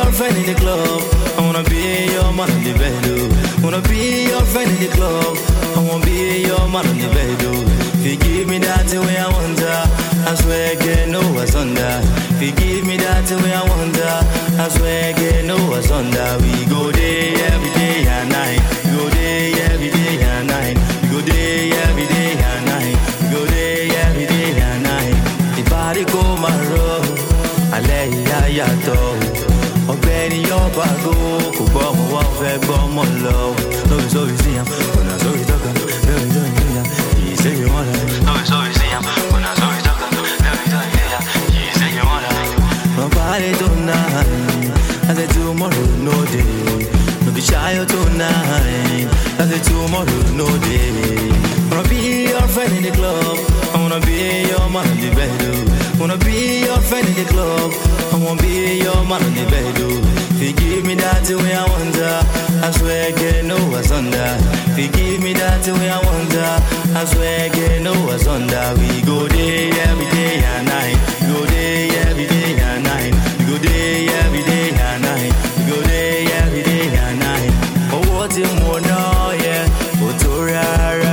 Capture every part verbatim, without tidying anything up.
your friend in the club. I wanna be your man in the bed. Oh. Wanna be your friend in the club. I wanna be your man in the bed. Oh. If you give me that the way I want that, I swear again, no what's on that. If you give me that the way I want that, I swear again, no what's on that. We go there every day and night. We go there every day and night. We go there every day and night. We go there every day and night. The body go my road. Alẹ́ ìyá yàtọ̀ ọ̀gbẹ́ni yọba go kò gbọ́ ọmọ wọn fẹ́ gbọ́ ọmọ lọ lórí sórí sí yàn ọ̀nà sórí tọ́ka lórí sórí sí yàn kìí ṣe yìí wọ́n lọ. lórí sórí sí yàn ọ̀nà sórí tọ́ka lórí sórí sí yàn kìí ṣe yìí wọ́n lọ. wọ́n parí tó náà I say tomorrow no day no be shy tonight I say tomorrow no day. Wanna be your friend in the club. I wanna be your man in the bed. Wanna be your friend in the club. I wanna be your man in the bed. If you give me that the way I want that, I swear again, no what's on that. If you give me that the way I want that, I swear again, no what's on that. We go there every day and night. We go there every day and night. We go there every day and night. We go there every day and night. Oh, what you wanna, yeah, oh, to rara.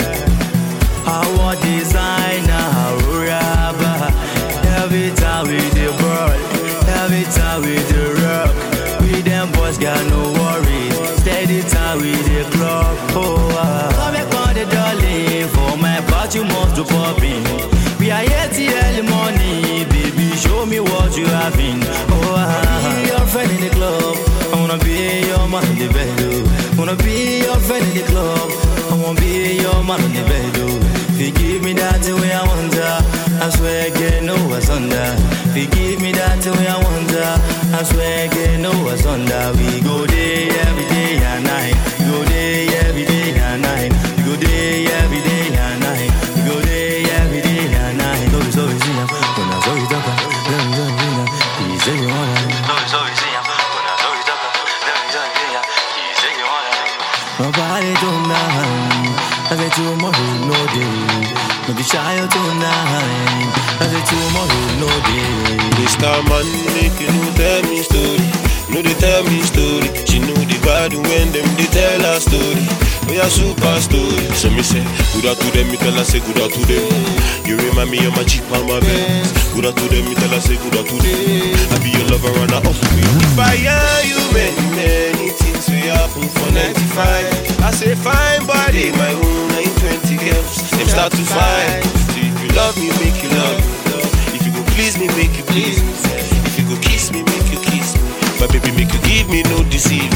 Our designer, rubber. Every time we the ball, every time we the rock. We them boys got no worries. Steady time we the club. Oh, ah. Come back on the dolly for my part, you must do popping. We are here till early morning, baby. Show me what you have in. Oh, ah. I wanna be your friend in the club. I wanna be your man in the bed. Oh. Wanna be your friend in the club. I wanna be your man in the bed. Oh. If you give me that the way I want that, I swear again, no what's on that. If you give me that the way I want that, I swear again, no what's on that. We go there every day and night. We go there every day and night. We go there every day and night. We go there every day and night. Sorry, sorry, see ya. When I saw you talking, let me know, you know. You say you wanna. Sorry, sorry, see ya. When I saw you talking, let me know, you know. You say you wanna. Nobody tonight. I say tomorrow no day. No be shy tonight. I say tomorrow no day. Mister Man, make you know tell me story. You know they tell me story. She know the bad when them they tell her story. We are super story. So me say good out to them, me tell her say good out to them. You remind me of my cheap and my best. Good out to them, me tell her say good out to them. I be your lover and I offer me. If I hear you many many things we happen for ninety-five. I say fine body, my own nine twenty girls. Them start to fight. So if you love me, make you love me. If you go please me, make you please me. If you go kiss me, make you kiss me. My baby, make you give me no deceive.